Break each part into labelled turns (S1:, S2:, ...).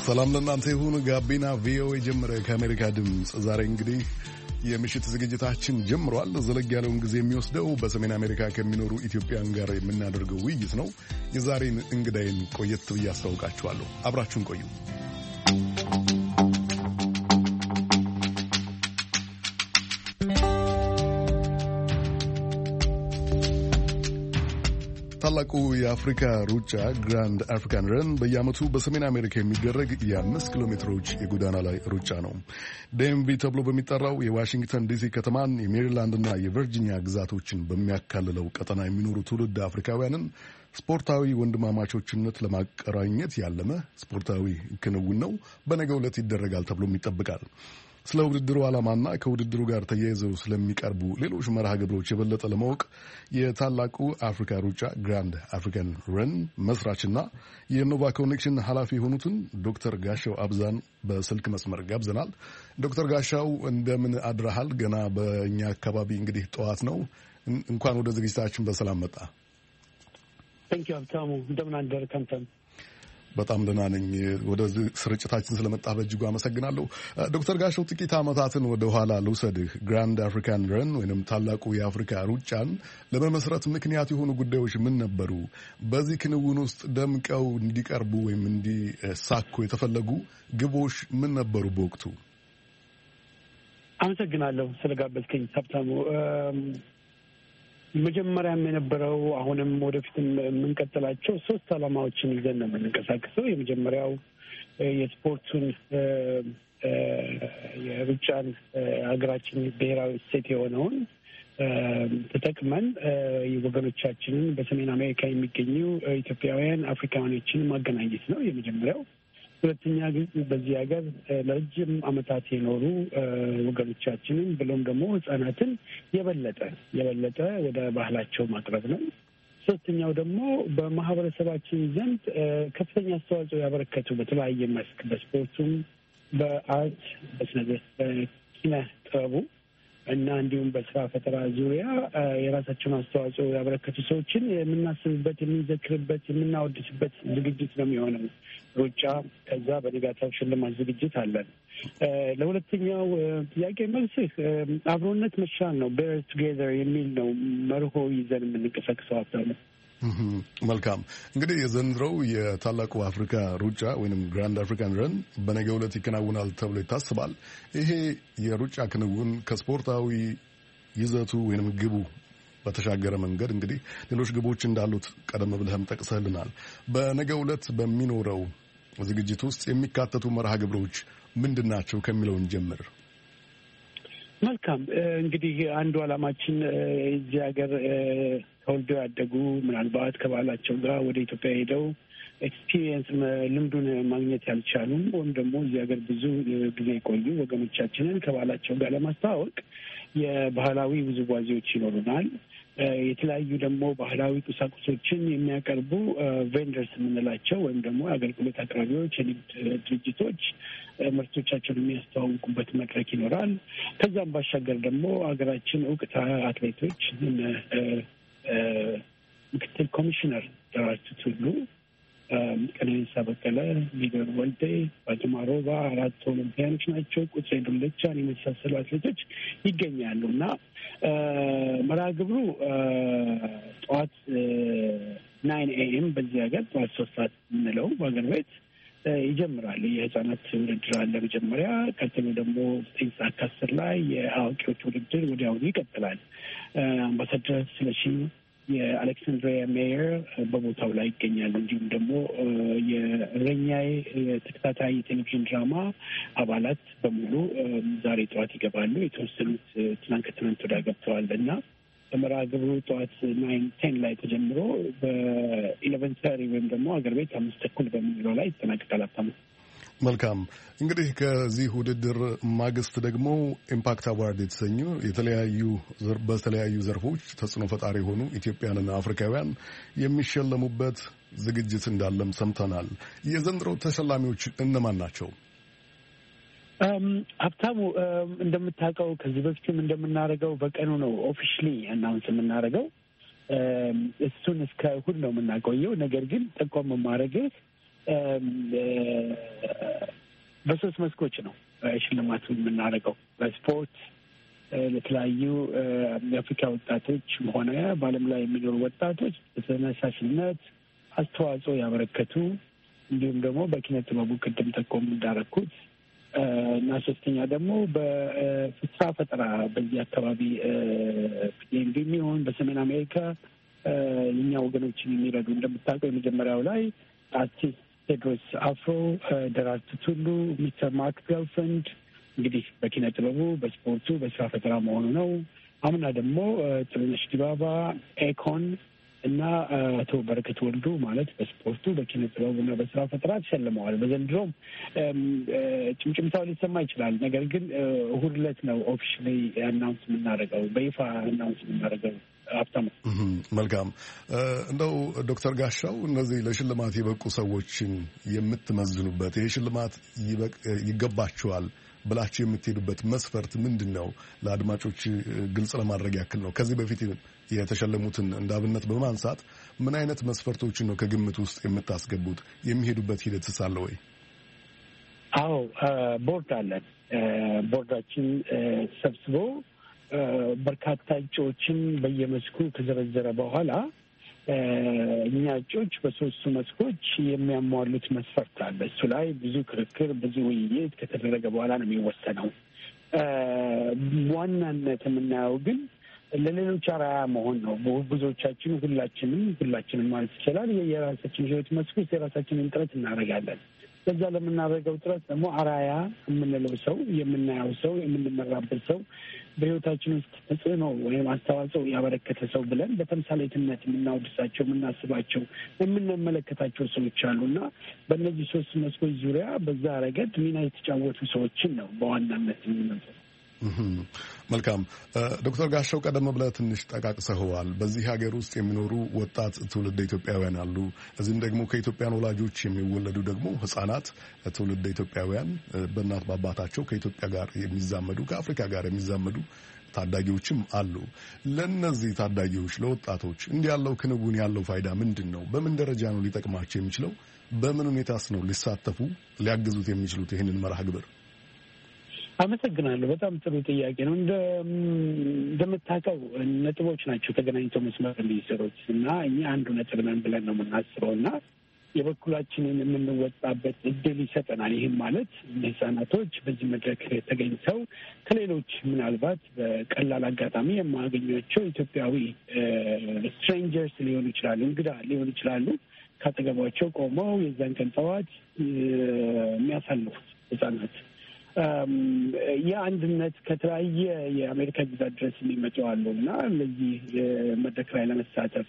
S1: ሰላም ለእናንተ ይሁን። ጋቢና ቪኦኤ ጀመረ ከአሜሪካ ድምፅ። ዛሬ እንግዲህ የምሽት ዝግጅታችን ጀምሯል። ዘለግ ያለውን ጊዜ የሚወስደው በሰሜን አሜሪካ ከሚኖሩ ኢትዮጵያን ጋር የምናደርገው ውይይት ነው። የዛሬን እንግዳይን ቆየት ብዬ አስታውቃችኋለሁ። አብራችሁን ቆዩ። ታላቁ የአፍሪካ ሩጫ ግራንድ አፍሪካን ረን በየዓመቱ በሰሜን አሜሪካ የሚደረግ የ5 ኪሎ ሜትሮች የጎዳና ላይ ሩጫ ነው። ዴምቪ ተብሎ በሚጠራው የዋሽንግተን ዲሲ ከተማን የሜሪላንድና የቨርጂኒያ ግዛቶችን በሚያካልለው ቀጠና የሚኖሩ ትውልድ አፍሪካውያንን ስፖርታዊ ወንድማማቾችነት ለማቀራኘት ያለመ ስፖርታዊ ክንውን ነው። በነገው ዕለት ይደረጋል ተብሎም ይጠብቃል። ስለ ውድድሩ ዓላማና ከውድድሩ ጋር ተያይዘው ስለሚቀርቡ ሌሎች መርሃ ግብሮች የበለጠ ለማወቅ የታላቁ አፍሪካ ሩጫ ግራንድ አፍሪካን ረን መስራችና የኖቫ ኮኔክሽን ኃላፊ የሆኑትን ዶክተር ጋሻው አብዛን በስልክ መስመር ጋብዘናል። ዶክተር ጋሻው እንደምን አድረሃል? ገና በእኛ አካባቢ እንግዲህ ጠዋት ነው። እንኳን ወደ ዝግጅታችን በሰላም መጣ።
S2: ታንኪ ዩ ሀብታሙ፣ እንደምን አደርክ አንተም?
S1: በጣም ደህና ነኝ። ወደ ስርጭታችን ስለመጣ በእጅጉ አመሰግናለሁ። ዶክተር ጋሻው ጥቂት ዓመታትን ወደ ኋላ ልውሰድህ። ግራንድ አፍሪካን ረን ወይም ታላቁ የአፍሪካ ሩጫን ለመመስረት ምክንያት የሆኑ ጉዳዮች ምን ነበሩ? በዚህ ክንውን ውስጥ ደምቀው እንዲቀርቡ ወይም እንዲሳኩ የተፈለጉ ግቦች ምን ነበሩ በወቅቱ?
S2: አመሰግናለሁ ስለጋበዝከኝ ሀብታሙ። መጀመሪያም የነበረው አሁንም ወደፊትም የምንቀጥላቸው 3 ዓላማዎችን ይዘን ነው የምንንቀሳቀሰው። የመጀመሪያው የስፖርቱን የሩጫን ሀገራችን ብሔራዊ እሴት የሆነውን ተጠቅመን ወገኖቻችንን በሰሜን አሜሪካ የሚገኙ ኢትዮጵያውያን አፍሪካውያኖችን ማገናኘት ነው የመጀመሪያው። ሁለተኛ ግን በዚህ ሀገር ለረጅም ዓመታት የኖሩ ወገኖቻችንን ብሎም ደግሞ ሕጻናትን የበለጠ ወደ ባህላቸው ማቅረብ ነው። ሶስተኛው ደግሞ በማህበረሰባችን ዘንድ ከፍተኛ አስተዋጽኦ ያበረከቱ በተለያየ መስክ በስፖርቱም፣ በአርት፣ በኪነ ጥበቡ እና እንዲሁም በስራ ፈጠራ ዙሪያ የራሳቸውን አስተዋጽኦ ያበረከቱ ሰዎችን የምናስብበት፣ የምንዘክርበት፣ የምናወድስበት ዝግጅት ነው የሚሆነው ሩጫ። ከዛ በነጋታው ሽልማት ዝግጅት አለን። ለሁለተኛው ጥያቄ መልስህ አብሮነት መቻል ነው፣ ቤር ቱጌዘር የሚል ነው መርሆ ይዘን የምንንቀሳቀሰው ሀብታሙ።
S1: መልካም። እንግዲህ የዘንድሮው የታላቁ አፍሪካ ሩጫ ወይም ግራንድ አፍሪካን ረን በነገው ዕለት ይከናውናል ተብሎ ይታስባል። ይሄ የሩጫ ክንውን ከስፖርታዊ ይዘቱ ወይም ግቡ በተሻገረ መንገድ እንግዲህ ሌሎች ግቦች እንዳሉት ቀደም ብለህም ጠቅሰህልናል። በነገው ዕለት በሚኖረው ዝግጅት ውስጥ የሚካተቱ መርሃ ግብሮች ምንድን ናቸው ከሚለውን ጀምር።
S2: መልካም። እንግዲህ አንዱ ዓላማችን እዚህ ሀገር ተወልደው ያደጉ ምናልባት ከባህላቸው ጋር ወደ ኢትዮጵያ ሄደው ኤክስፒሪየንስ ልምዱን ማግኘት ያልቻሉም ወይም ደግሞ እዚህ ሀገር ብዙ ጊዜ የቆዩ ወገኖቻችንን ከባህላቸው ጋር ለማስተዋወቅ የባህላዊ ውዝዋዜዎች ይኖሩናል። የተለያዩ ደግሞ ባህላዊ ቁሳቁሶችን የሚያቀርቡ ቬንደርስ የምንላቸው ወይም ደግሞ አገልግሎት አቅራቢዎች፣ የንግድ ድርጅቶች ምርቶቻቸውን የሚያስተዋውቁበት መድረክ ይኖራል። ከዛም ባሻገር ደግሞ ሀገራችን እውቅ አትሌቶች ምክትል ኮሚሽነር ደራርቱ ቱሉ፣ ቀነኒሳ በቀለ፣ ሊበር ወልዴ፣ ባጅማ ሮባ 4 ኦሎምፒያኖች ናቸው። ቁጥሬ ዱለቻን የመሳሰሉ አትሌቶች ይገኛሉ እና መርሃ ግብሩ ጠዋት 9 AM በዚህ ሀገር ጠዋት 3 ሰዓት የምንለው በሀገር ቤት ይጀምራል። የህፃናት ውድድር አለ መጀመሪያ። ቀጥሎ ደግሞ 9 ሰዓት ከ10 ላይ የአዋቂዎች ውድድር ወዲያውኑ ይቀጥላል። አምባሳደር ስለሺ የአሌክሳንድሪያ ሜየር በቦታው ላይ ይገኛሉ። እንዲሁም ደግሞ የእረኛዬ የተከታታይ የቴሌቪዥን ድራማ አባላት በሙሉ ዛሬ ጠዋት ይገባሉ። የተወሰኑት ከትናንት ወዲያ ገብተዋል እና በመርሃ ግብሩ ጠዋት 9-10 ላይ ተጀምሮ በ11:30 ወይም ደግሞ ሀገር ቤት 5:30 በሚለው ላይ ይጠናቀቃል። አታሙ።
S1: መልካም። እንግዲህ ከዚህ ውድድር ማግስት ደግሞ ኢምፓክት አዋርድ የተሰኙ በተለያዩ ዘርፎች ተጽዕኖ ፈጣሪ የሆኑ ኢትዮጵያንና አፍሪካውያን የሚሸለሙበት ዝግጅት እንዳለም ሰምተናል። የዘንድሮው ተሸላሚዎች እነማን ናቸው?
S2: ሀብታሙ፣ እንደምታውቀው ከዚህ በፊትም እንደምናደርገው በቀኑ ነው ኦፊሻሊ አናውንስ የምናደርገው። እሱን እስከ እሑድ ነው የምናቆየው። ነገር ግን ጠቆም ማድረግህ በሶስት መስኮች ነው ሽልማቱ የምናደርገው። በስፖርት ለተለያዩ የአፍሪካ ወጣቶች ሆነ በዓለም ላይ የሚኖሩ ወጣቶች በተነሳሽነት አስተዋጽኦ ያበረከቱ እንዲሁም ደግሞ በኪነ ጥበቡ ቅድም ጠቆም እንዳረኩት እና ሶስተኛ ደግሞ በስራ ፈጠራ በዚህ አካባቢ የሚሆን በሰሜን አሜሪካ የኛ ወገኖችን የሚረዱ እንደምታውቀው የመጀመሪያው ላይ አርቲስት ቴድሮስ አፍሮ፣ ደራርቱ ቱሉ፣ ሚስተር ማርክ ገልፈንድ እንግዲህ በኪነ ጥበቡ በስፖርቱ በስራ ፈጠራ መሆኑ ነው። አምና ደግሞ ጥሩነሽ ዲባባ፣ ኤኮን እና አቶ በረከት ወልዱ ማለት በስፖርቱ በኪነ ጥበቡና በስራ ፈጠራ ተሸልመዋል። በዘንድሮም ጭምጭምታው ሊሰማ ይችላል። ነገር ግን እሑድ ዕለት ነው ኦፊሻሊ አናውንስ የምናደርገው በይፋ አናውንስ የምናደርገው። ሀብታሙ
S1: መልካም። እንደው ዶክተር ጋሻው እነዚህ ለሽልማት የበቁ ሰዎችን የምትመዝኑበት ይህ ሽልማት ይገባቸዋል ብላችሁ የምትሄዱበት መስፈርት ምንድን ነው? ለአድማጮች ግልጽ ለማድረግ ያክል ነው። ከዚህ በፊት የተሸለሙትን እንደ አብነት በማንሳት ምን አይነት መስፈርቶችን ነው ከግምት ውስጥ የምታስገቡት? የሚሄዱበት ሂደት ሳለ ወይ?
S2: አዎ፣ ቦርድ አለን። ቦርዳችን ሰብስቦ በርካታ እጩዎችን በየመስኩ ከዘረዘረ በኋላ እኛ እጩዎች በሶስቱ መስኮች የሚያሟሉት መስፈርት አለ። እሱ ላይ ብዙ ክርክር፣ ብዙ ውይይት ከተደረገ በኋላ ነው የሚወሰነው። ዋናነት የምናየው ግን ለሌሎች አርአያ መሆን ነው። ብዙዎቻችን ሁላችንም ማለት ይቻላል የራሳችን ህይወት መስክ ውስጥ የራሳችንን ጥረት እናደርጋለን። በዛ ለምናደርገው ጥረት ደግሞ አርአያ የምንለው ሰው፣ የምናየው ሰው፣ የምንመራበት ሰው በህይወታችን ውስጥ ተጽዕኖ ወይም አስተዋጽኦ ያበረከተ ሰው ብለን በተምሳሌትነት የምናወድሳቸው፣ የምናስባቸው፣ የምንመለከታቸው ሰዎች አሉና በእነዚህ ሶስት መስኮች ዙሪያ በዛ ረገድ ሚና የተጫወቱ ሰዎችን ነው በዋናነት የምንመርጠው።
S1: መልካም ዶክተር ጋሻው ቀደም ብለህ ትንሽ ጠቃቅሰኸዋል። በዚህ ሀገር ውስጥ የሚኖሩ ወጣት ትውልደ ኢትዮጵያውያን አሉ። እዚህም ደግሞ ከኢትዮጵያን ወላጆች የሚወለዱ ደግሞ ህጻናት ትውልደ ኢትዮጵያውያን በእናት በአባታቸው ከኢትዮጵያ ጋር የሚዛመዱ ከአፍሪካ ጋር የሚዛመዱ ታዳጊዎችም አሉ። ለእነዚህ ታዳጊዎች ለወጣቶች እንዲህ ያለው ክንውን ያለው ፋይዳ ምንድን ነው? በምን ደረጃ ነው ሊጠቅማቸው የሚችለው? በምን ሁኔታስ ነው ሊሳተፉ ሊያግዙት የሚችሉት ይህንን መርሃ ግብር?
S2: አመሰግናለሁ። በጣም ጥሩ ጥያቄ ነው። እንደምታውቀው ነጥቦች ናቸው ተገናኝተው መስመር የሚሰሩት እና እኛ አንዱ ነጥብ ነን ብለን ነው የምናስበው እና የበኩላችንን የምንወጣበት እድል ይሰጠናል። ይህም ማለት ህጻናቶች በዚህ መድረክ ተገኝተው ከሌሎች ምናልባት በቀላል አጋጣሚ የማያገኟቸው ኢትዮጵያዊ ስትሬንጀርስ ሊሆኑ ይችላሉ፣ እንግዳ ሊሆኑ ይችላሉ። ካጠገባቸው ቆመው የዛን ቀን ጠዋት የሚያሳልፉት ህጻናት የአንድነት ከተለያየ የአሜሪካ ግዛት ድረስ የሚመጡ አሉ እና እነዚህ መድረክ ላይ ለመሳተፍ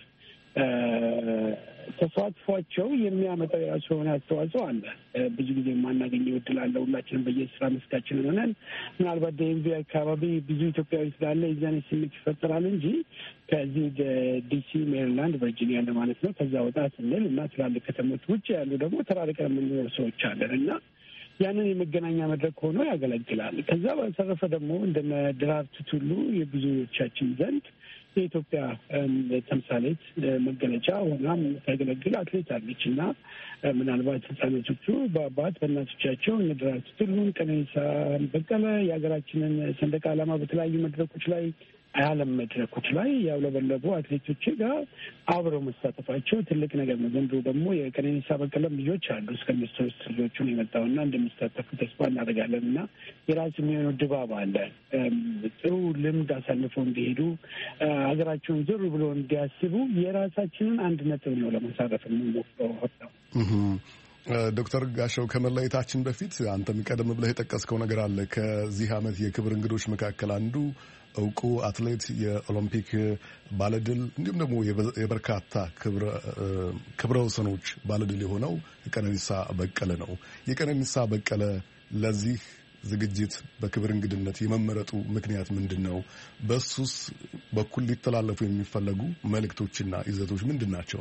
S2: ተሳትፏቸው የሚያመጣው የራሱ የሆነ አስተዋጽኦ አለ። ብዙ ጊዜ የማናገኘው እድል አለ። ሁላችንም በየስራ መስካችን ሆነን ምናልባት ዲኤምቪ አካባቢ ብዙ ኢትዮጵያዊ ስላለ የዛኔ ስሜት ይፈጠራል እንጂ ከዚህ ዲሲ፣ ሜሪላንድ፣ ቨርጂኒያ ለማለት ነው ከዛ ወጣ ስንል እና ትላልቅ ከተሞች ውጭ ያሉ ደግሞ ተራርቀን የምንኖር ሰዎች አለን እና ያንን የመገናኛ መድረክ ሆኖ ያገለግላል። ከዛ በተረፈ ደግሞ እንደነ ደራርቱ ቱሉ የብዙዎቻችን ዘንድ የኢትዮጵያ ተምሳሌት መገለጫ ሆናም ታገለግል አትሌት አለች እና ምናልባት ህጻናቶቹ በአባት በእናቶቻቸው እነ ደራርቱ ቱሉን፣ ቀነኒሳ በቀለ የሀገራችንን ሰንደቅ ዓላማ በተለያዩ መድረኮች ላይ የዓለም መድረኮች ላይ ያውለበለቡ አትሌቶች ጋር አብረው መሳተፋቸው ትልቅ ነገር ነው። ዘንድሮ ደግሞ የቀነኒሳ በቀለም ልጆች አሉ እስከ ሚኒስትሮች ልጆቹን የመጣውና እንደሚሳተፉ ተስፋ እናደርጋለን እና የራሱ የሚሆነው ድባብ አለ። ጥሩ ልምድ አሳልፈው እንዲሄዱ ሀገራቸውን ዞር ብሎ እንዲያስቡ የራሳችንን አንድ ነጥብ ነው ለመሳረፍ የምንሞክረው። ሀብታሙ
S1: ዶክተር ጋሻው ከመለየታችን በፊት አንተም ቀደም ብለህ የጠቀስከው ነገር አለ። ከዚህ ዓመት የክብር እንግዶች መካከል አንዱ እውቁ አትሌት የኦሎምፒክ ባለድል እንዲሁም ደግሞ የበርካታ ክብረ ወሰኖች ባለድል የሆነው ቀነኒሳ በቀለ ነው። የቀነኒሳ በቀለ ለዚህ ዝግጅት በክብር እንግድነት የመመረጡ ምክንያት ምንድን ነው? በሱስ በኩል ሊተላለፉ የሚፈለጉ መልእክቶችና ይዘቶች ምንድን ናቸው?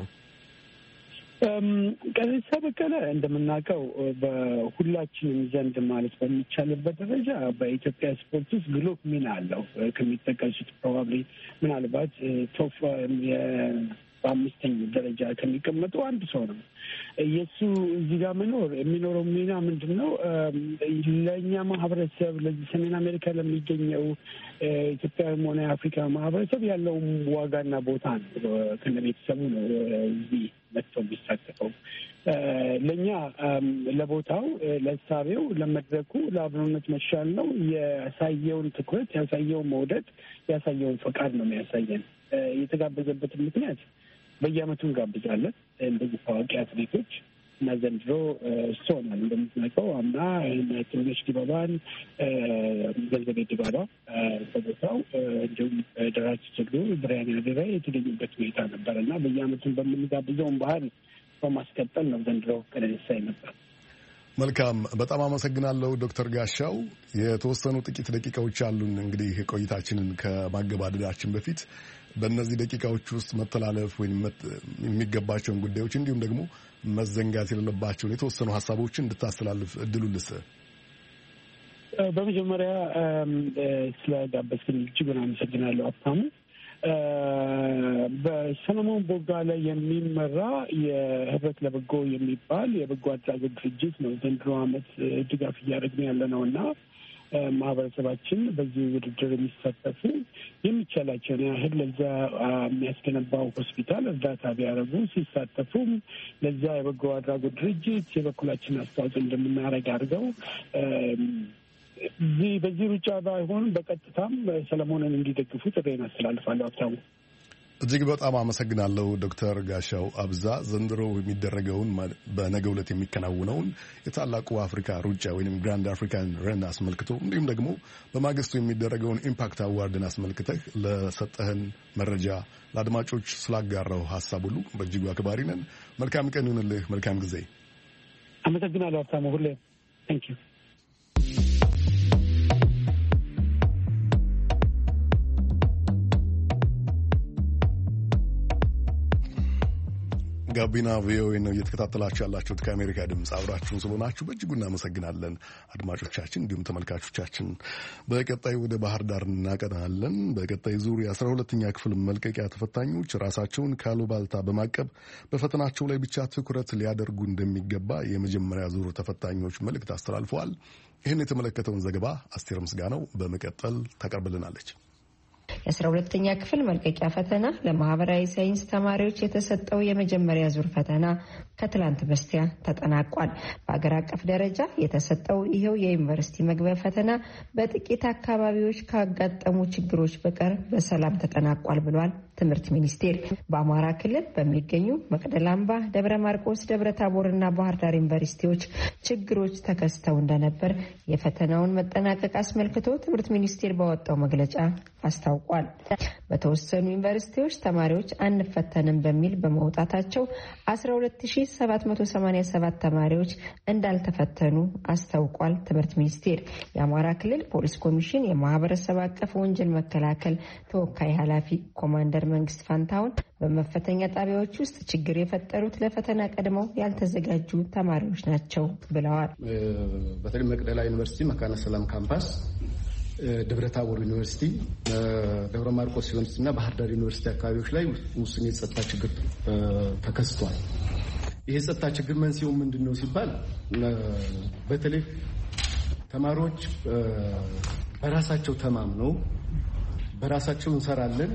S1: ቀነኒሳ በቀለ እንደምናውቀው በሁላችንም ዘንድ ማለት በሚቻልበት ደረጃ በኢትዮጵያ ስፖርት ውስጥ ግሎብ ሚና አለው። ከሚጠቀሱት ፕሮባብሊ ምናልባት ቶፕ
S2: በአምስተኛው ደረጃ ከሚቀመጡ አንድ ሰው ነው። የእሱ እዚህ ጋር የሚኖረው ሚና ምንድን ነው? ለእኛ ማህበረሰብ ለዚህ ሰሜን አሜሪካ ለሚገኘው ኢትዮጵያዊም ሆነ የአፍሪካ ማህበረሰብ ያለውም ዋጋና ቦታ ነው። ከነ ቤተሰቡ ነው እዚህ መጥተው የሚሳተፈው። ለእኛ ለቦታው፣ ለእሳቤው፣ ለመድረኩ፣ ለአብሮነት መሻል ነው ያሳየውን ትኩረት፣ ያሳየውን መውደድ፣ ያሳየውን ፈቃድ ነው የሚያሳየን። የተጋበዘበትን ምክንያት በየዓመቱ እንጋብዛለን እንደዚህ ታዋቂ አትሌቶች እና ዘንድሮ ሆናል። እንደምትናውቀው አምና ትንሽ ዲባባን፣ ገንዘቤ ዲባባ በቦታው እንዲሁም ደራርቱ ቱሉ፣ ብርሃኔ አደራ የተገኙበት ሁኔታ ነበር እና በየዓመቱን በምንጋብዘውን ባህል በማስቀጠል ነው ዘንድሮ ቀነኒሳ ነበር።
S1: መልካም፣ በጣም አመሰግናለሁ ዶክተር ጋሻው። የተወሰኑ ጥቂት ደቂቃዎች አሉን እንግዲህ ቆይታችንን ከማገባደዳችን በፊት በእነዚህ ደቂቃዎች ውስጥ መተላለፍ ወይም የሚገባቸውን ጉዳዮች እንዲሁም ደግሞ መዘንጋት የሌለባቸውን የተወሰኑ ሀሳቦችን እንድታስተላልፍ እድሉን ልስጥ።
S2: በመጀመሪያ ስለጋበዝክኝ እጅጉን አመሰግናለሁ ሀብታሙ። በሰለሞን ቦጋለ የሚመራ የህብረት ለበጎ የሚባል የበጎ አድራጎት ድርጅት ነው ዘንድሮ ዓመት ድጋፍ እያደረግን ያለ ነው እና ማህበረሰባችን በዚህ ውድድር የሚሳተፉ የሚቻላቸውን ያህል ለዛ የሚያስገነባው ሆስፒታል እርዳታ ቢያደርጉ ሲሳተፉም ለዛ የበጎ አድራጎት ድርጅት የበኩላችን አስተዋጽኦ እንደምናደርግ አድርገው በዚህ ሩጫ ባይሆንም በቀጥታም ሰለሞንን እንዲደግፉ ጥሬን አስተላልፋለሁ። ሀብታሙ
S1: እጅግ በጣም አመሰግናለሁ ዶክተር ጋሻው አብዛ። ዘንድሮ የሚደረገውን በነገው ዕለት የሚከናውነውን የታላቁ አፍሪካ ሩጫ ወይም ግራንድ አፍሪካን ረን አስመልክቶ እንዲሁም ደግሞ በማግስቱ የሚደረገውን ኢምፓክት አዋርድን አስመልክተህ ለሰጠህን መረጃ ለአድማጮች ስላጋራው ሀሳብ ሁሉ በእጅጉ አክባሪ ነን። መልካም ቀን ይሁንልህ። መልካም ጊዜ።
S2: አመሰግናለሁ ሀብታሙ። ሁሌ ታንክ ዩ።
S1: ጋቢና ቪኦኤ ነው እየተከታተላችሁ ያላችሁት። ከአሜሪካ ድምፅ አብራችሁን ስለሆናችሁ በእጅጉ እናመሰግናለን አድማጮቻችን፣ እንዲሁም ተመልካቾቻችን። በቀጣይ ወደ ባህር ዳር እናቀናለን። በቀጣይ ዙር የ12ኛ ክፍል መልቀቂያ ተፈታኞች ራሳቸውን ካሉባልታ በማቀብ በፈተናቸው ላይ ብቻ ትኩረት ሊያደርጉ እንደሚገባ የመጀመሪያ ዙር ተፈታኞች መልእክት አስተላልፈዋል። ይህን የተመለከተውን ዘገባ አስቴር ምስጋናው በመቀጠል ታቀርብልናለች።
S3: የ12ኛ ክፍል መልቀቂያ ፈተና ለማህበራዊ ሳይንስ ተማሪዎች የተሰጠው የመጀመሪያ ዙር ፈተና ከትላንት በስቲያ ተጠናቋል። በአገር አቀፍ ደረጃ የተሰጠው ይሄው የዩኒቨርሲቲ መግቢያ ፈተና በጥቂት አካባቢዎች ካጋጠሙ ችግሮች በቀር በሰላም ተጠናቋል ብሏል ትምህርት ሚኒስቴር። በአማራ ክልል በሚገኙ መቅደላ አምባ፣ ደብረ ማርቆስ፣ ደብረ ታቦርና ባህር ዳር ዩኒቨርሲቲዎች ችግሮች ተከስተው እንደነበር የፈተናውን መጠናቀቅ አስመልክቶ ትምህርት ሚኒስቴር ባወጣው መግለጫ አስታውቋል። በተወሰኑ ዩኒቨርሲቲዎች ተማሪዎች አንፈተንም በሚል በመውጣታቸው 12787 ተማሪዎች እንዳልተፈተኑ አስታውቋል ትምህርት ሚኒስቴር። የአማራ ክልል ፖሊስ ኮሚሽን የማህበረሰብ አቀፍ ወንጀል መከላከል ተወካይ ኃላፊ ኮማንደር መንግስት ፋንታውን በመፈተኛ ጣቢያዎች ውስጥ ችግር የፈጠሩት ለፈተና ቀድመው ያልተዘጋጁ ተማሪዎች ናቸው ብለዋል።
S4: በተለይ መቅደላ ዩኒቨርሲቲ፣ መካነ ሰላም ካምፓስ፣ ደብረ ታቦር ዩኒቨርሲቲ፣ ደብረ ማርቆስ ዩኒቨርሲቲ እና ባህር ዳር ዩኒቨርሲቲ አካባቢዎች ላይ ውስን የጸጥታ ችግር ተከስቷል። ይህ የጸጥታ ችግር መንስኤው ምንድን ነው ሲባል በተለይ ተማሪዎች በራሳቸው ተማምነው በራሳቸው እንሰራለን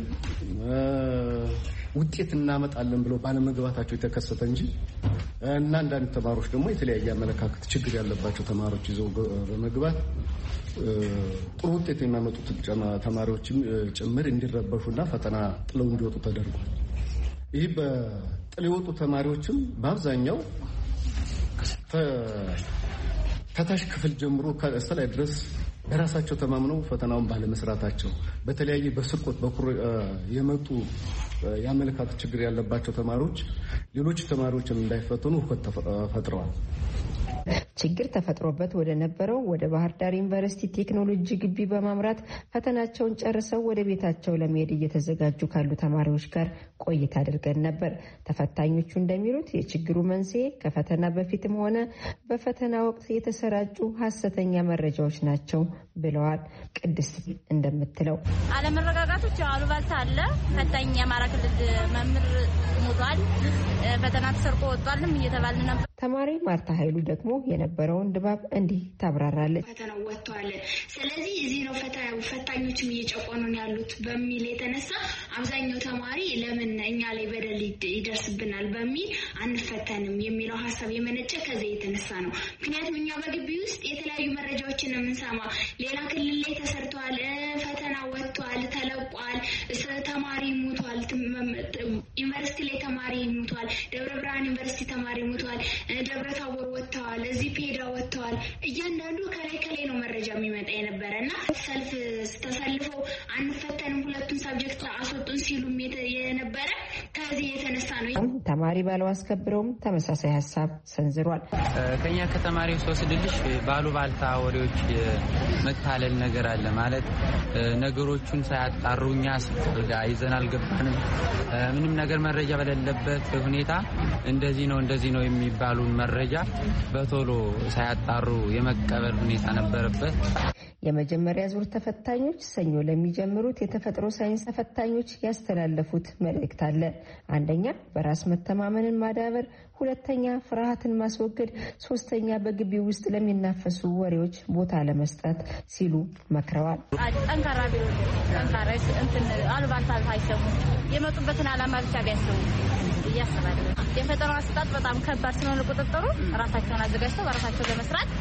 S4: ውጤት እናመጣለን ብለው ባለመግባታቸው የተከሰተ እንጂ እና አንዳንድ ተማሪዎች ደግሞ የተለያየ አመለካከት ችግር ያለባቸው ተማሪዎች ይዘው በመግባት ጥሩ ውጤት የሚያመጡት ተማሪዎችም ጭምር እንዲረበሹና ፈተና ጥለው እንዲወጡ ተደርጓል። ይህ በጥለው የወጡ ተማሪዎችም በአብዛኛው ከታች ክፍል ጀምሮ እስከ ላይ ድረስ በራሳቸው ተማምነው ፈተናውን ባለመስራታቸው በተለያየ በስርቆት በኩር የመጡ የአመለካከት ችግር ያለባቸው ተማሪዎች ሌሎች ተማሪዎችም እንዳይፈተኑ ሁከት ፈጥረዋል።
S3: ችግር ተፈጥሮበት ወደ ነበረው ወደ ባህር ዳር ዩኒቨርሲቲ ቴክኖሎጂ ግቢ በማምራት ፈተናቸውን ጨርሰው ወደ ቤታቸው ለመሄድ እየተዘጋጁ ካሉ ተማሪዎች ጋር ቆይታ አድርገን ነበር። ተፈታኞቹ እንደሚሉት የችግሩ መንስኤ ከፈተና በፊትም ሆነ በፈተና ወቅት የተሰራጩ ሐሰተኛ መረጃዎች ናቸው ብለዋል። ቅድስት እንደምትለው
S5: አለመረጋጋቶች አሉባልታ አለ። ፈታኝ የአማራ ክልል መምህር ሞቷል፣ ፈተና ተሰርቆ ወጥቷልም እየተባልን ነበር። ተማሪ ማርታ ኃይሉ ደግሞ የነበረውን ድባብ እንዲህ ታብራራለች።
S6: ፈተናው ወጥቷል፣ ስለዚህ እዚህ ነው ፈታኞችም እየጨቆኑን ያሉት በሚል የተነሳ አብዛኛው ተማሪ ለምን እኛ ላይ በደል ይደርስብናል በሚል አንፈተንም የሚለው ሀሳብ የመነጨ ከዚህ የተነሳ ነው። ምክንያቱም እኛ በግቢ ውስጥ የተለያዩ መረጃዎችን የምንሰማ ሌላ ክልል ላይ ተሰርቷል፣ ፈተና ወጥቷል፣ ተለቋል፣ ተማሪ ሞቷል፣ ዩኒቨርሲቲ ላይ ተማሪ ሞቷል፣ ደብረ ብርሃን ዩኒቨርሲቲ ተማሪ ሞቷል፣ ደብረ ታቦር ወጥተዋል፣ እዚህ ፔዳ ወጥተዋል። እያንዳንዱ ከላይ ነው መረጃ የሚመጣ የነበረና ሰልፍ ተሰልፈው አንፈተንም ሁለቱን ሳብጀክት አስወጡን ሲሉም የነበረ ከዚህ የተነሳ ነው።
S3: ተማሪ ባለው አስከብረውም ተመሳሳይ ሀሳብ ሰንዝሯል።
S7: ከኛ ከተማሪ ወስድልሽ ባሉ ባልታ ወሬዎች መታለል ነገር አለ ማለት ነገሮቹን ሳያጣሩኛ ስልጋ ይዘን አልገባንም። ምንም ነገር መረጃ በሌለበት ሁኔታ እንደዚህ ነው የሚባሉ መረጃ በቶሎ ሳያጣሩ የመቀበል ሁኔታ ነበረበት።
S3: የመጀመሪያ ዙር ተፈታኞች ሰኞ ለሚጀምሩት የተፈጥሮ ሳይንስ ተፈታኞች ያስተላለፉት መልእክት አለ። አንደኛ በራስ መተማመንን ማዳበር፣ ሁለተኛ ፍርሃትን ማስወገድ፣ ሶስተኛ በግቢ ውስጥ ለሚናፈሱ ወሬዎች ቦታ ለመስጠት ሲሉ መክረዋል።
S5: ጠንካራ ቢሆኑ አሉባልታ አይሰሙ፣ የመጡበትን ዓላማ ብቻ ቢያስቡ እያስባለሁ። የፈተናው አሰጣጥ በጣም ከባድ ስለሆነ ቁጥጥሩ ራሳቸውን አዘጋጅተው በራሳቸው ለመስራት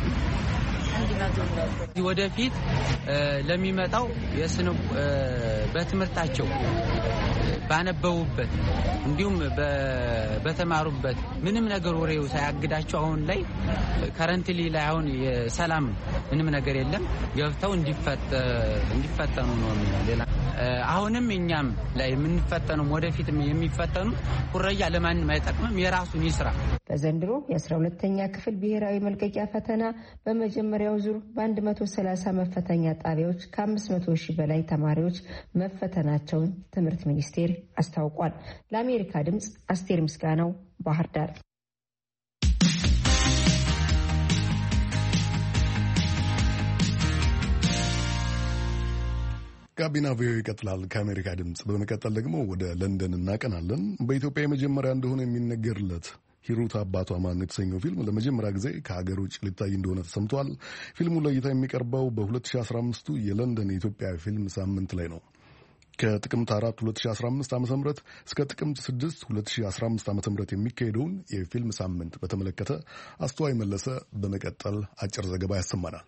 S7: ወደፊት ለሚመጣው በትምህርታቸው ባነበቡበት እንዲሁም በተማሩበት ምንም ነገር ወሬው ሳያግዳቸው አሁን ላይ ከረንትሊ ላይ አሁን የሰላም ምንም ነገር የለም ገብተው እንዲፈተኑ ነው። ሌላ አሁንም እኛም ላይ የምንፈተነው ወደፊትም የሚፈተኑ ኩረያ ለማንም አይጠቅምም፣ የራሱን ይስራ።
S3: በዘንድሮ የ12ኛ ክፍል ብሔራዊ መልቀቂያ ፈተና በመጀመሪያው ዙር በ130 መፈተኛ ጣቢያዎች ከ500 ሺህ በላይ ተማሪዎች መፈተናቸውን ትምህርት ሚኒስቴር አስታውቋል። ለአሜሪካ ድምፅ አስቴር ምስጋናው ባህር ዳር።
S1: ጋቢና ቪኦኤ ይቀጥላል። ከአሜሪካ ድምፅ በመቀጠል ደግሞ ወደ ለንደን እናቀናለን። በኢትዮጵያ የመጀመሪያ እንደሆነ የሚነገርለት ሂሩት አባቷ ማን የተሰኘው ፊልም ለመጀመሪያ ጊዜ ከሀገር ውጭ ሊታይ እንደሆነ ተሰምቷል። ፊልሙ ለእይታ የሚቀርበው በ2015 የለንደን የኢትዮጵያ ፊልም ሳምንት ላይ ነው። ከጥቅምት 4 2015 ዓ.ም እስከ ጥቅምት 6 2015 ዓ.ም የሚካሄደውን የፊልም ሳምንት በተመለከተ አስተዋይ መለሰ በመቀጠል አጭር ዘገባ ያሰማናል።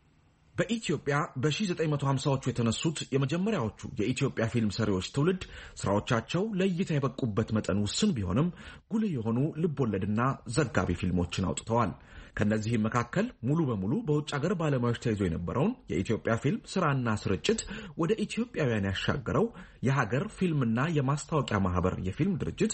S8: በኢትዮጵያ በ1950ዎቹ የተነሱት የመጀመሪያዎቹ የኢትዮጵያ ፊልም ሰሪዎች ትውልድ ስራዎቻቸው ለእይታ የበቁበት መጠን ውስን ቢሆንም ጉልህ የሆኑ ልቦለድና ዘጋቢ ፊልሞችን አውጥተዋል። ከነዚህም መካከል ሙሉ በሙሉ በውጭ ሀገር ባለሙያዎች ተይዞ የነበረውን የኢትዮጵያ ፊልም ስራና ስርጭት ወደ ኢትዮጵያውያን ያሻገረው የሀገር ፊልምና የማስታወቂያ ማህበር የፊልም ድርጅት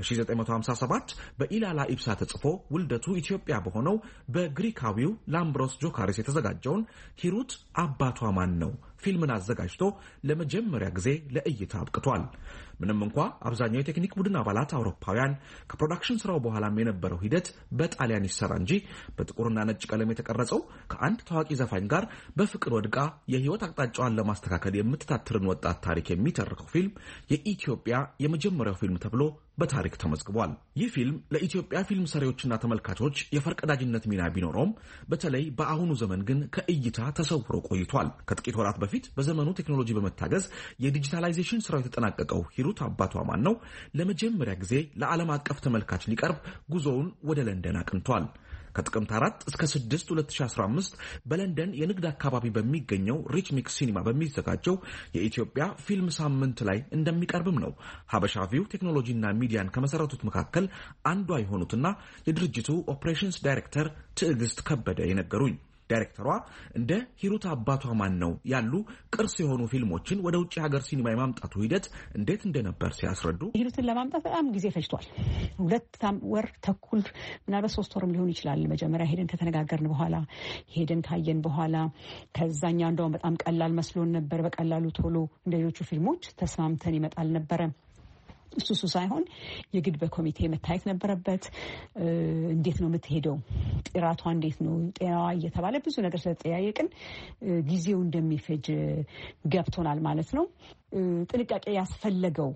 S8: በ1957 በኢላላ ኢብሳ ተጽፎ ውልደቱ ኢትዮጵያ በሆነው በግሪካዊው ላምብሮስ ጆካሪስ የተዘጋጀውን ሂሩት አባቷ ማን ነው ፊልምን አዘጋጅቶ ለመጀመሪያ ጊዜ ለእይታ አብቅቷል። ምንም እንኳ አብዛኛው የቴክኒክ ቡድን አባላት አውሮፓውያን፣ ከፕሮዳክሽን ስራው በኋላም የነበረው ሂደት በጣሊያን ይሰራ እንጂ በጥቁርና ነጭ ቀለም የተቀረጸው ከአንድ ታዋቂ ዘፋኝ ጋር በፍቅር ወድቃ የህይወት አቅጣጫዋን ለማስተካከል የምትታትርን ወጣት ታሪክ የሚተርከው ፊልም የኢትዮጵያ የመጀመሪያው ፊልም ተብሎ በታሪክ ተመዝግቧል። ይህ ፊልም ለኢትዮጵያ ፊልም ሰሪዎችና ተመልካቾች የፈርቀዳጅነት ሚና ቢኖረውም በተለይ በአሁኑ ዘመን ግን ከእይታ ተሰውሮ ቆይቷል። ከጥቂት ወራት በፊት በዘመኑ ቴክኖሎጂ በመታገዝ የዲጂታላይዜሽን ስራው የተጠናቀቀው ሂሩት አባቷ ማን ነው ለመጀመሪያ ጊዜ ለዓለም አቀፍ ተመልካች ሊቀርብ ጉዞውን ወደ ለንደን አቅንቷል። ከጥቅምት 4 እስከ 6 2015 በለንደን የንግድ አካባቢ በሚገኘው ሪች ሚክስ ሲኒማ በሚዘጋጀው የኢትዮጵያ ፊልም ሳምንት ላይ እንደሚቀርብም ነው ሀበሻ ቪው ቴክኖሎጂና ሚዲያን ከመሰረቱት መካከል አንዷ የሆኑትና የድርጅቱ ኦፕሬሽንስ ዳይሬክተር ትዕግስት ከበደ የነገሩኝ። ዳይሬክተሯ እንደ ሂሩት አባቷ ማን ነው ያሉ ቅርስ የሆኑ ፊልሞችን ወደ ውጭ ሀገር ሲኒማ የማምጣቱ ሂደት እንዴት እንደነበር ሲያስረዱ
S9: ሂሩትን ለማምጣት በጣም ጊዜ ፈጅቷል። 2 ወር ተኩል ምናልባት 3 ወርም ሊሆን ይችላል። መጀመሪያ ሄደን ከተነጋገርን በኋላ ሄደን ካየን በኋላ ከዛኛው እንደውም በጣም ቀላል መስሎን ነበር። በቀላሉ ቶሎ እንደሌሎቹ ፊልሞች ተስማምተን ይመጣል ነበረ። እሱ ሳይሆን የግድ በኮሚቴ መታየት ነበረበት። እንዴት ነው የምትሄደው? ጥራቷ እንዴት ነው? ጤናዋ እየተባለ ብዙ ነገር ስለተጠያየቅን ጊዜው እንደሚፈጅ ገብቶናል ማለት ነው። ጥንቃቄ ያስፈለገው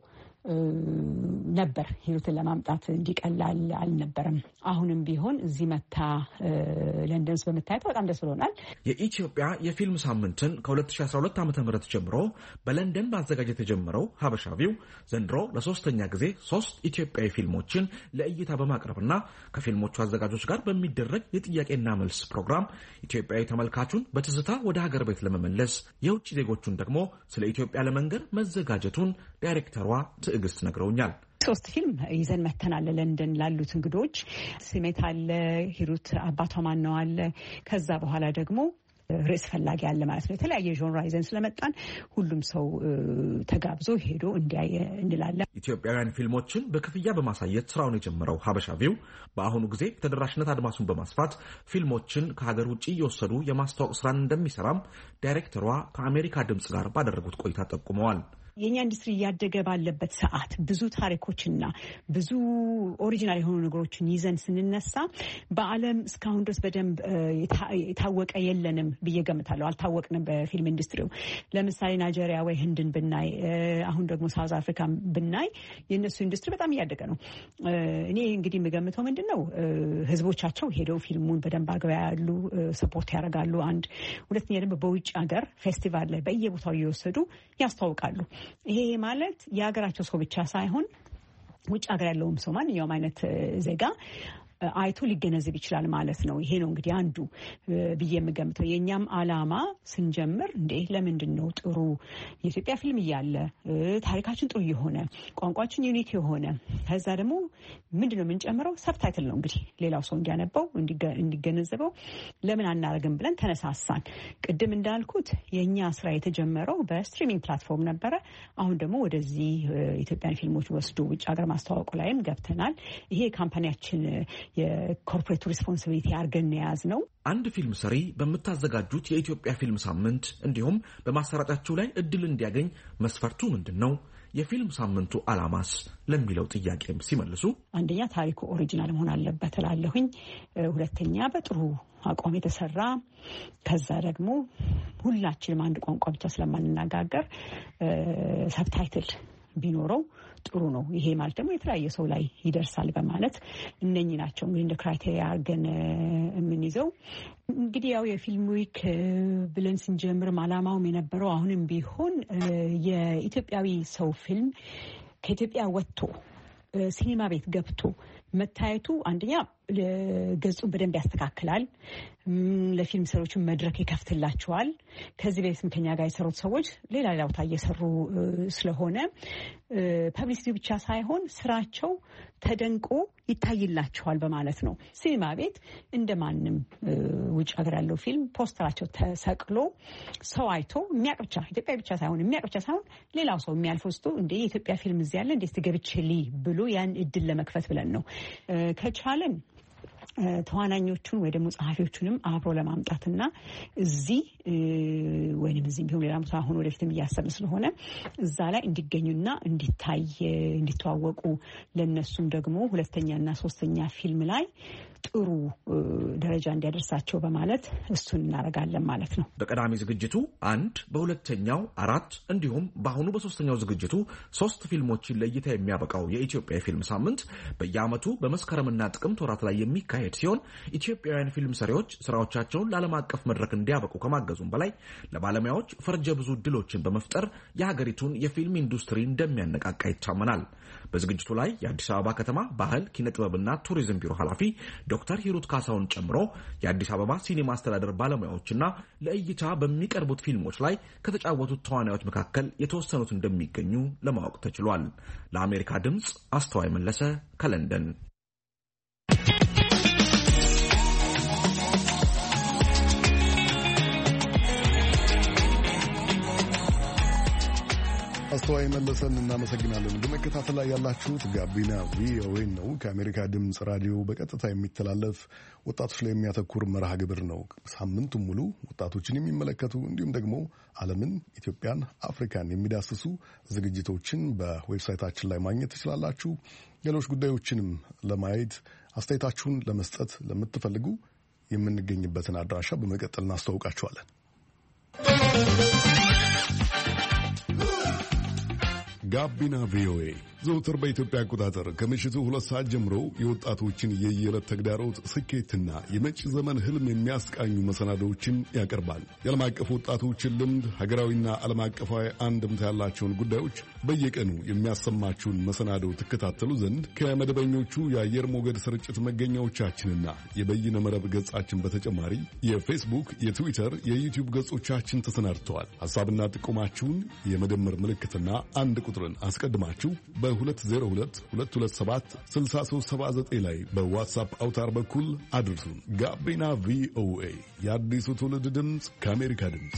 S9: ነበር። ሂሩትን ለማምጣት እንዲቀላል አልነበረም። አሁንም ቢሆን እዚህ መታ ለንደንስ በመታየት በጣም ደስ ብሎናል።
S8: የኢትዮጵያ የፊልም ሳምንትን ከ2012 ዓ.ም ጀምሮ በለንደን ማዘጋጀት የጀመረው ሀበሻቪው ዘንድሮ ለ3ኛ ጊዜ 3 ኢትዮጵያዊ ፊልሞችን ለእይታ በማቅረብና ከፊልሞቹ አዘጋጆች ጋር በሚደረግ የጥያቄና መልስ ፕሮግራም ኢትዮጵያዊ ተመልካቹን በትዝታ ወደ ሀገር ቤት ለመመለስ የውጭ ዜጎቹን ደግሞ ስለ ኢትዮጵያ ለመንገር መዘጋጀቱን ዳይሬክተሯ ትዕግስት ነግረውኛል።
S9: 3 ፊልም ይዘን መተናል ለንደን ላሉት እንግዶች። ስሜት አለ፣ ሂሩት አባቷ ማን ነው አለ። ከዛ በኋላ ደግሞ ርዕስ ፈላጊ አለ ማለት ነው። የተለያየ ጆንራ ይዘን ስለመጣን ሁሉም ሰው ተጋብዞ ሄዶ እንዲያየ እንላለን።
S8: ኢትዮጵያውያን ፊልሞችን በክፍያ በማሳየት ስራውን የጀመረው ሀበሻቪው በአሁኑ ጊዜ ተደራሽነት አድማሱን በማስፋት ፊልሞችን ከሀገር ውጭ እየወሰዱ የማስተዋወቅ ስራን እንደሚሰራም ዳይሬክተሯ ከአሜሪካ ድምጽ ጋር ባደረጉት ቆይታ ጠቁመዋል።
S9: የኛ ኢንዱስትሪ እያደገ ባለበት ሰዓት ብዙ ታሪኮችና ብዙ ኦሪጂናል የሆኑ ነገሮችን ይዘን ስንነሳ በዓለም እስካሁን ድረስ በደንብ የታወቀ የለንም ብዬ ገምታለሁ። አልታወቅንም በፊልም ኢንዱስትሪው። ለምሳሌ ናይጄሪያ ወይ ህንድን ብናይ፣ አሁን ደግሞ ሳውዝ አፍሪካ ብናይ የእነሱ ኢንዱስትሪ በጣም እያደገ ነው። እኔ እንግዲህ የምገምተው ምንድን ነው ህዝቦቻቸው ሄደው ፊልሙን በደንብ አግበያ ያሉ ሰፖርት ያደርጋሉ። አንድ ሁለተኛ ደግሞ በውጭ ሀገር ፌስቲቫል ላይ በየቦታው እየወሰዱ ያስተዋውቃሉ። ይሄ ማለት የሀገራቸው ሰው ብቻ ሳይሆን ውጭ ሀገር ያለውም ሰው ማንኛውም አይነት ዜጋ አይቶ ሊገነዘብ ይችላል ማለት ነው። ይሄ ነው እንግዲህ አንዱ ብዬ የምገምተው። የኛም አላማ ስንጀምር ለምንድን ነው ጥሩ የኢትዮጵያ ፊልም እያለ ታሪካችን ጥሩ የሆነ ቋንቋችን ዩኒክ የሆነ ከዛ ደግሞ ምንድነው የምንጨምረው? ሰብታይትል ነው እንግዲህ ሌላው ሰው እንዲያነባው እንዲገነዘበው ለምን አናረግም ብለን ተነሳሳን። ቅድም እንዳልኩት የኛ ስራ የተጀመረው በስትሪሚንግ ፕላትፎርም ነበረ። አሁን ደግሞ ወደዚህ ኢትዮጵያን ፊልሞች ወስዶ ውጭ ሀገር ማስተዋወቁ ላይም ገብተናል። ይሄ ካምፓኒያችን የኮርፖሬት ሪስፖንሲቢሊቲ አድርገን የያዝ ነው።
S8: አንድ ፊልም ሰሪ በምታዘጋጁት የኢትዮጵያ ፊልም ሳምንት እንዲሁም በማሰራጫችሁ ላይ እድል እንዲያገኝ መስፈርቱ ምንድን ነው? የፊልም ሳምንቱ አላማስ ለሚለው ጥያቄም ሲመልሱ
S9: አንደኛ ታሪኩ ኦሪጂናል መሆን አለበት እላለሁኝ። ሁለተኛ በጥሩ አቋም የተሰራ፣ ከዛ ደግሞ ሁላችንም አንድ ቋንቋ ብቻ ስለማንነጋገር ሰብታይትል ቢኖረው ጥሩ ነው። ይሄ ማለት ደግሞ የተለያየ ሰው ላይ ይደርሳል በማለት እነኚህ ናቸው እንግዲህ እንደ ክራይቴሪያ አድርገን የምንይዘው። እንግዲህ ያው የፊልም ዊክ ብለን ስንጀምርም አላማውም የነበረው አሁንም ቢሆን የኢትዮጵያዊ ሰው ፊልም ከኢትዮጵያ ወጥቶ ሲኒማ ቤት ገብቶ መታየቱ አንደኛ ገጹን በደንብ ያስተካክላል፣ ለፊልም ሰሪዎችን መድረክ ይከፍትላቸዋል። ከዚህ በፊትም ከኛ ጋር የሰሩት ሰዎች ሌላ ቦታ እየሰሩ ስለሆነ ፐብሊሲቲ ብቻ ሳይሆን ስራቸው ተደንቆ ይታይላቸዋል በማለት ነው። ሲኒማ ቤት እንደማንም ውጭ ሀገር ያለው ፊልም ፖስተራቸው ተሰቅሎ ሰው አይቶ የሚያውቅ ብቻ ኢትዮጵያ ብቻ ሳይሆን የሚያውቅ ብቻ ሳይሆን ሌላው ሰው የሚያልፍ ውስጡ እንደ የኢትዮጵያ ፊልም እዚህ ያለ እንዴት ትገብችሊ ብሎ ያን እድል ለመክፈት ብለን ነው። ከቻለን ተዋናኞቹን ወይ ደግሞ ጸሐፊዎቹንም አብሮ ለማምጣትና እዚህ ወይንም እዚህ ቢሆን ሌላ ቦታ አሁን ወደፊትም እያሰብን ስለሆነ እዛ ላይ እንዲገኙና እንዲታይ እንዲተዋወቁ ለነሱም ደግሞ ሁለተኛና ሶስተኛ ፊልም ላይ ጥሩ ደረጃ እንዲያደርሳቸው በማለት እሱን እናደርጋለን ማለት ነው።
S8: በቀዳሚ ዝግጅቱ 1፣ በሁለተኛው 4 እንዲሁም በአሁኑ በሶስተኛው ዝግጅቱ 3 ፊልሞችን ለእይታ የሚያበቃው የኢትዮጵያ የፊልም ሳምንት በየዓመቱ በመስከረምና ጥቅምት ወራት ላይ የሚካሄድ ሲሆን ኢትዮጵያውያን ፊልም ሰሪዎች ስራዎቻቸውን ለዓለም አቀፍ መድረክ እንዲያበቁ ከማገዙም በላይ ለባለሙያዎች ፈርጀ ብዙ እድሎችን በመፍጠር የሀገሪቱን የፊልም ኢንዱስትሪ እንደሚያነቃቃ ይታመናል። በዝግጅቱ ላይ የአዲስ አበባ ከተማ ባህል ኪነጥበብና ቱሪዝም ቢሮ ኃላፊ ዶክተር ሂሩት ካሳውን ጨምሮ የአዲስ አበባ ሲኒማ አስተዳደር ባለሙያዎችና ለእይታ በሚቀርቡት ፊልሞች ላይ ከተጫወቱት ተዋናዮች መካከል የተወሰኑት እንደሚገኙ ለማወቅ ተችሏል። ለአሜሪካ ድምፅ አስተዋይ መለሰ ከለንደን።
S1: አስተዋይ መለሰን እናመሰግናለን። በመከታተል ላይ ያላችሁት ጋቢና ቪኦኤ ነው። ከአሜሪካ ድምፅ ራዲዮ በቀጥታ የሚተላለፍ ወጣቶች ላይ የሚያተኩር መርሃ ግብር ነው። ሳምንቱን ሙሉ ወጣቶችን የሚመለከቱ እንዲሁም ደግሞ ዓለምን፣ ኢትዮጵያን፣ አፍሪካን የሚዳስሱ ዝግጅቶችን በዌብሳይታችን ላይ ማግኘት ትችላላችሁ። ሌሎች ጉዳዮችንም ለማየት አስተያየታችሁን ለመስጠት ለምትፈልጉ የምንገኝበትን አድራሻ በመቀጠል እናስተዋውቃችኋለን። ጋቢና ቪኦኤ ዘውትር በኢትዮጵያ አቆጣጠር ከምሽቱ 2 ሰዓት ጀምሮ የወጣቶችን የየዕለት ተግዳሮት ስኬትና የመጪ ዘመን ህልም የሚያስቃኙ መሰናዶዎችን ያቀርባል። የዓለም አቀፍ ወጣቶችን ልምድ፣ ሀገራዊና ዓለም አቀፋዊ አንድምታ ያላቸውን ጉዳዮች በየቀኑ የሚያሰማችሁን መሰናዶ ትከታተሉ ዘንድ ከመደበኞቹ የአየር ሞገድ ስርጭት መገኛዎቻችንና የበይነ መረብ ገጻችን በተጨማሪ የፌስቡክ፣ የትዊተር፣ የዩቲዩብ ገጾቻችን ተሰናድተዋል። ሐሳብና ጥቆማችሁን የመደመር ምልክትና አንድ ቁጥርን አስቀድማችሁ በ2022276379 ላይ በዋትሳፕ አውታር በኩል አድርሱን። ጋቢና ቪኦኤ የአዲሱ ትውልድ ድምፅ ከአሜሪካ ድምፅ።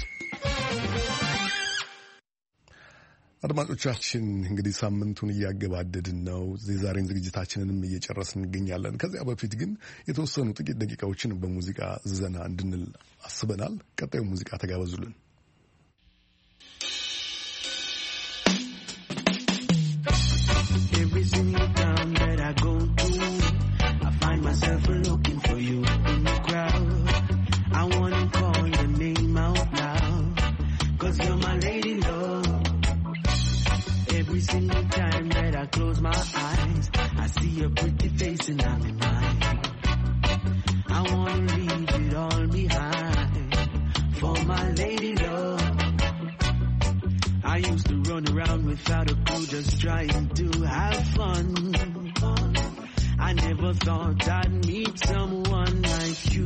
S1: አድማጮቻችን እንግዲህ ሳምንቱን እያገባደድን ነው። የዛሬን ዝግጅታችንንም እየጨረስን እንገኛለን። ከዚያ በፊት ግን የተወሰኑ ጥቂት ደቂቃዎችን በሙዚቃ ዘና እንድንል አስበናል። ቀጣዩ ሙዚቃ ተጋበዙልን።
S10: Every single time that I go through, I find myself looking for you in the crowd. I want to call your name out loud, 'cause you're my lady love. Every single time that I close my eyes, I see your pretty face and I'm in mine. I want to leave it all behind for my lady love. I used to run around without a clue, just trying to have fun. I never thought I'd meet someone like you,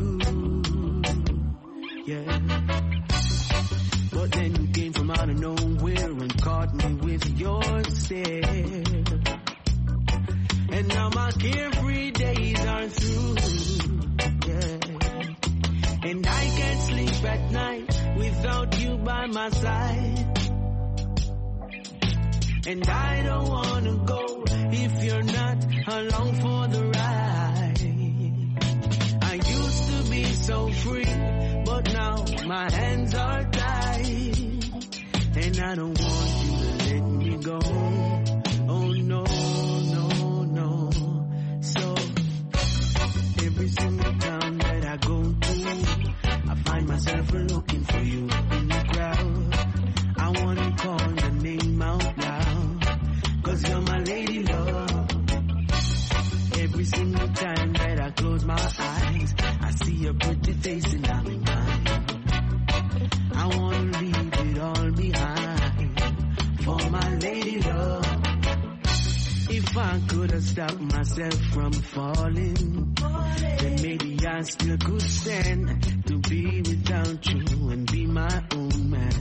S10: yeah. But then you came from out of nowhere and caught me with your stare. And now my carefree days are through, yeah. And I can't sleep at night without you by my side. And I don't wanna go if you're not along for the ride. I used to be so free, but now my hands are tied. And I don't want you to let me go. Oh no, no, no. So every single time that I go through, I find myself looking for you in the crowd. I wanna call your name out loud, 'cause you're my lady love. Every single time that I close my eyes, I see your pretty face and I'm in mine. I wanna leave it all behind for my lady love. If I could have stopped myself from falling, then maybe I still could stand to be without you and be my own man.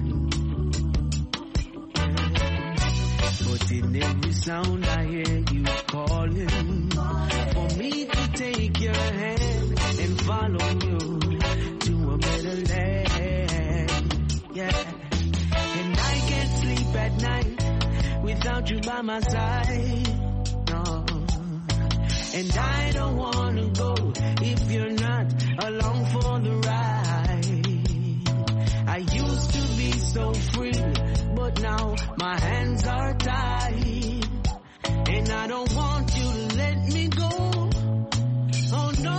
S10: But in every sound I hear you calling for me to take your hand and follow you to a better land, yeah. And I can't sleep at night without you by my side, no. And I don't wanna go if you're not along for the ride. I used to be so free, but now my hands are tied. And I don't want you to let me go. Oh no,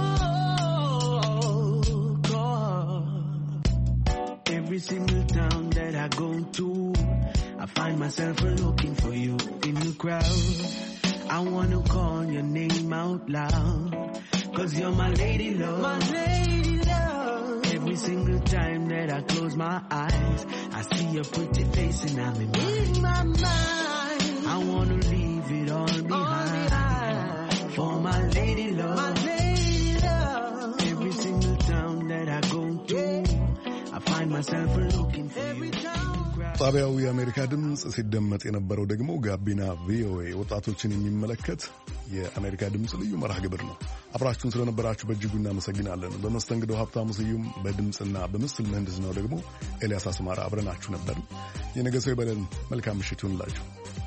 S10: God. Every single town that I go to, I find myself looking for you in the crowd. I wanna call your name out loud, 'cause you're my lady love. My lady love. Every single time that I close my eyes, I see your pretty face and I'm in my mind. I wanna leave it all behind for my lady love. My lady love. Every single town that I go to, I find myself looking for you.
S1: ጣቢያው የአሜሪካ ድምፅ ሲደመጥ የነበረው ደግሞ ጋቢና ቪኦኤ ወጣቶችን የሚመለከት የአሜሪካ ድምፅ ልዩ መርሃ ግብር ነው። አብራችሁን ስለነበራችሁ በእጅጉ እናመሰግናለን። በመስተንግዶ ሀብታሙ ስዩም፣ በድምፅና በምስል ምህንድስናው ደግሞ ኤልያስ አስማራ አብረናችሁ ነበር። የነገ ሰው ይበለን። መልካም ምሽት ይሁንላችሁ።